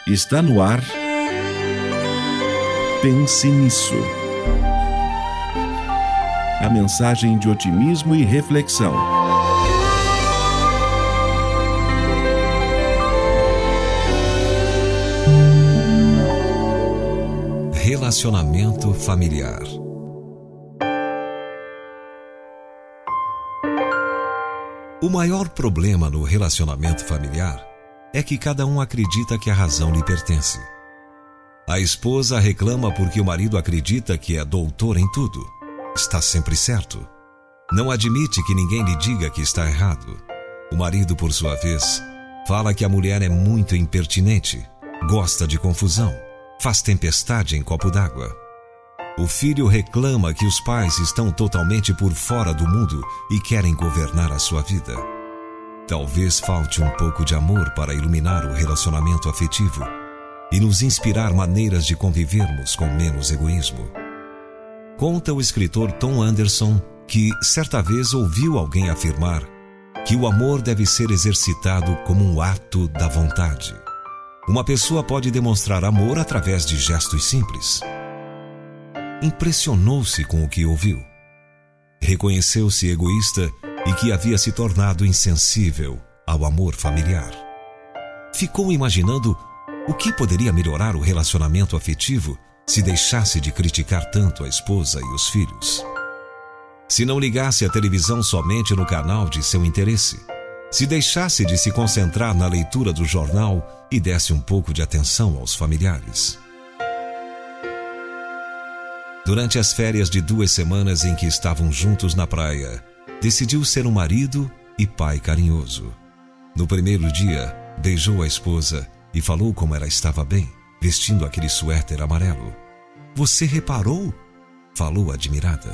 Está no ar. Pense nisso. A mensagem de otimismo e reflexão. Relacionamento familiar. O maior problema no relacionamento familiar é que cada um acredita que a razão lhe pertence. A esposa reclama porque o marido acredita que é doutor em tudo, está sempre certo. Não admite que ninguém lhe diga que está errado. O marido, por sua vez, fala que a mulher é muito impertinente, gosta de confusão, faz tempestade em copo d'água. O filho reclama que os pais estão totalmente por fora do mundo e querem governar a sua vida. Talvez falte um pouco de amor para iluminar o relacionamento afetivo e nos inspirar maneiras de convivermos com menos egoísmo. Conta o escritor Tom Anderson que certa vez ouviu alguém afirmar que o amor deve ser exercitado como um ato da vontade. Uma pessoa pode demonstrar amor através de gestos simples. Impressionou-se com o que ouviu. Reconheceu-se egoísta e que havia se tornado insensível ao amor familiar. Ficou imaginando o que poderia melhorar o relacionamento afetivo se deixasse de criticar tanto a esposa e os filhos. Se não ligasse a televisão somente no canal de seu interesse, se deixasse de se concentrar na leitura do jornal e desse um pouco de atenção aos familiares. Durante as férias de 2 semanas em que estavam juntos na praia, decidiu ser um marido e pai carinhoso. No primeiro dia, beijou a esposa e falou como ela estava bem, vestindo aquele suéter amarelo. "Você reparou?" falou admirada.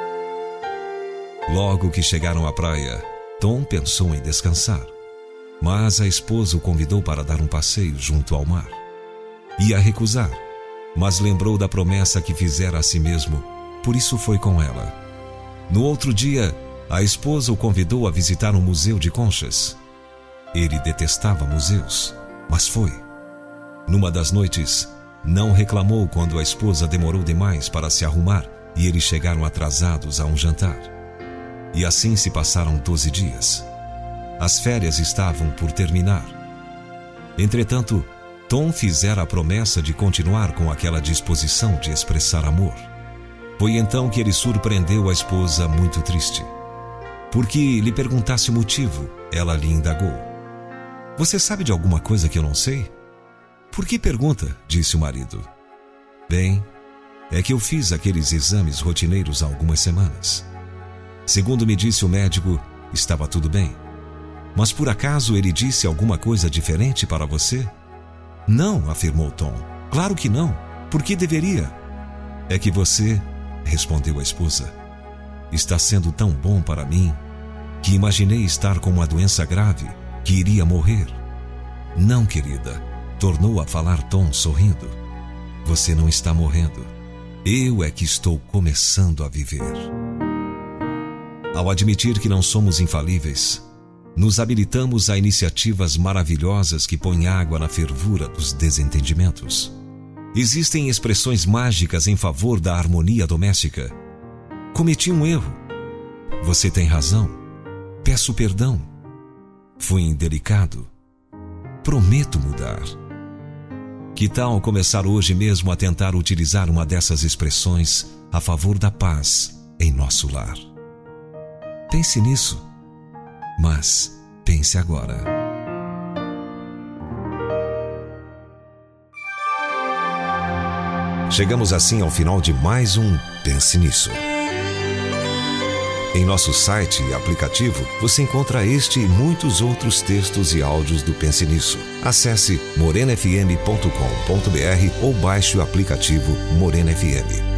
Logo que chegaram à praia, Tom pensou em descansar, mas a esposa o convidou para dar um passeio junto ao mar. Ia recusar, mas lembrou da promessa que fizera a si mesmo, por isso foi com ela. No outro dia, a esposa o convidou a visitar um museu de conchas. Ele detestava museus, mas foi. Numa das noites, não reclamou quando a esposa demorou demais para se arrumar e eles chegaram atrasados a um jantar. E assim se passaram 12 dias. As férias estavam por terminar. Entretanto, Tom fizera a promessa de continuar com aquela disposição de expressar amor. Foi então que ele surpreendeu a esposa muito triste. Porque lhe perguntasse o motivo, ela lhe indagou: "Você sabe de alguma coisa que eu não sei?" "Por que pergunta?" disse o marido. "Bem, é que eu fiz aqueles exames rotineiros há algumas semanas. Segundo me disse o médico, estava tudo bem. Mas por acaso ele disse alguma coisa diferente para você?" "Não", afirmou Tom. "Claro que não. Por que deveria?" "É que você", respondeu a esposa, "está sendo tão bom para mim que imaginei estar com uma doença grave, que iria morrer." "Não, querida", tornou a falar Tom sorrindo. "Você não está morrendo. Eu é que estou começando a viver." Ao admitir que não somos infalíveis, nos habilitamos a iniciativas maravilhosas que põem água na fervura dos desentendimentos. Existem expressões mágicas em favor da harmonia doméstica. "Cometi um erro." "Você tem razão." "Peço perdão." "Fui indelicado." "Prometo mudar." Que tal começar hoje mesmo a tentar utilizar uma dessas expressões a favor da paz em nosso lar? Pense nisso, mas pense agora. Chegamos assim ao final de mais um Pense Nisso. Em nosso site e aplicativo, você encontra este e muitos outros textos e áudios do Pense Nisso. Acesse morenafm.com.br ou baixe o aplicativo Morena FM.